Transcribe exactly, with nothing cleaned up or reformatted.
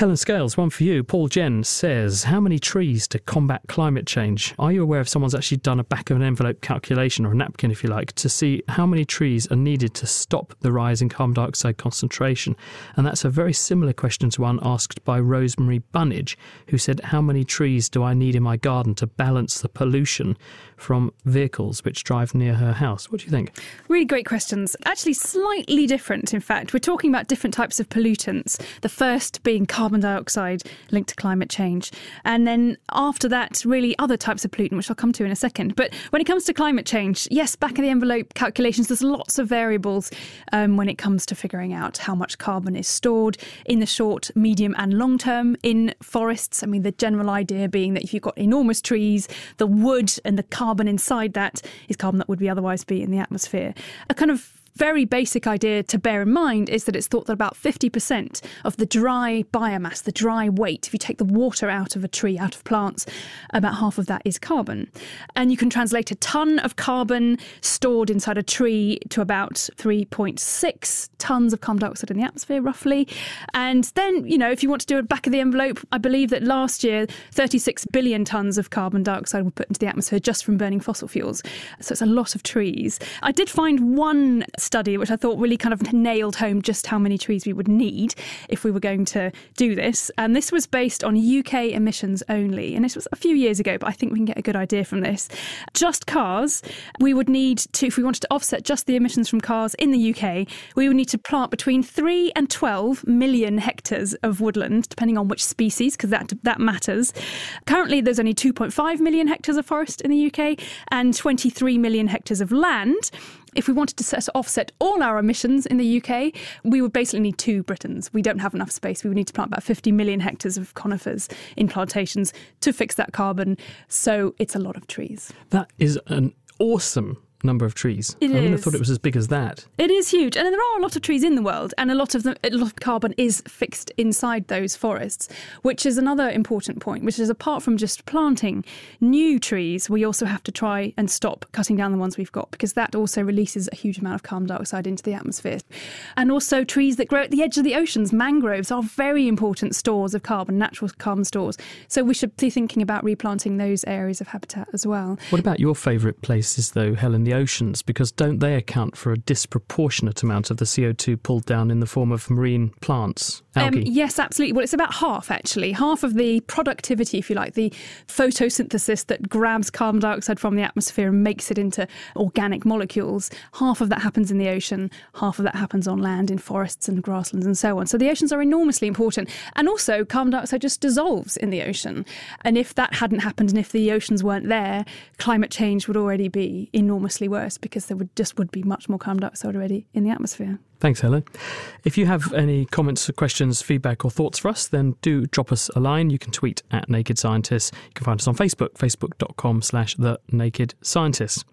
Helen Scales, one for you. Paul Jen says, how many trees to combat climate change? Are you aware if someone's actually done a back of an envelope calculation, or a napkin if you like, to see how many trees are needed to stop the rise in carbon dioxide concentration? And that's a very similar question to one asked by Rosemary Bunnage, who said, how many trees do I need in my garden to balance the pollution from vehicles which drive near her house? What do you think? Really great questions. Actually slightly different, in fact. We're talking about different types of pollutants. The first being carbon dioxide linked to climate change. And then after that, really other types of pollutant, which I'll come to in a second. But when it comes to climate change, yes, back of the envelope calculations, there's lots of variables um, when it comes to figuring out how much carbon is stored in the short, medium and long term in forests. I mean, the general idea being that if you've got enormous trees, the wood and the carbon inside that is carbon that would be otherwise be in the atmosphere. A kind of very basic idea to bear in mind is that it's thought that about fifty percent of the dry biomass, the dry weight, if you take the water out of a tree, out of plants, about half of that is carbon. And you can translate a tonne of carbon stored inside a tree to about three point six tonnes of carbon dioxide in the atmosphere, roughly. And then, you know, if you want to do a back of the envelope, I believe that last year, thirty-six billion tonnes of carbon dioxide were put into the atmosphere just from burning fossil fuels. So it's a lot of trees. I did find one study which I thought really kind of nailed home just how many trees we would need if we were going to do this. And this was based on U K emissions only. And this was a few years ago, but I think we can get a good idea from this. Just cars, we would need to, if we wanted to offset just the emissions from cars in the U K, we would need to plant between three and twelve million hectares of woodland, depending on which species, because that, that matters. Currently, there's only two point five million hectares of forest in the U K and twenty-three million hectares of land. If we wanted to set, offset all our emissions in the U K, we would basically need two Britons. We don't have enough space. We would need to plant about fifty million hectares of conifers in plantations to fix that carbon. So it's a lot of trees. That is an awesome number of trees. It I wouldn't is. have thought it was as big as that. It is huge. And there are a lot of trees in the world, and a lot of them, a lot of carbon is fixed inside those forests, which is another important point, which is apart from just planting new trees, we also have to try and stop cutting down the ones we've got, because that also releases a huge amount of carbon dioxide into the atmosphere. And also trees that grow at the edge of the oceans, mangroves, are very important stores of carbon, natural carbon stores. So we should be thinking about replanting those areas of habitat as well. What about your favourite places, though, Helen, the oceans? Because don't they account for a disproportionate amount of the C O two pulled down in the form of marine plants, algae? Um, yes, absolutely. Well, it's about half, actually. Half of the productivity, if you like, the photosynthesis that grabs carbon dioxide from the atmosphere and makes it into organic molecules, half of that happens in the ocean, half of that happens on land, in forests and grasslands and so on. So the oceans are enormously important. And also, carbon dioxide just dissolves in the ocean. And if that hadn't happened, and if the oceans weren't there, climate change would already be enormously worse, because there would just would be much more carbon dioxide already in the atmosphere. Thanks, Helen. If you have any comments, questions, feedback or thoughts for us, then do drop us a line. You can tweet at Naked Scientists. You can find us on Facebook, facebook.com slash The Naked Scientists.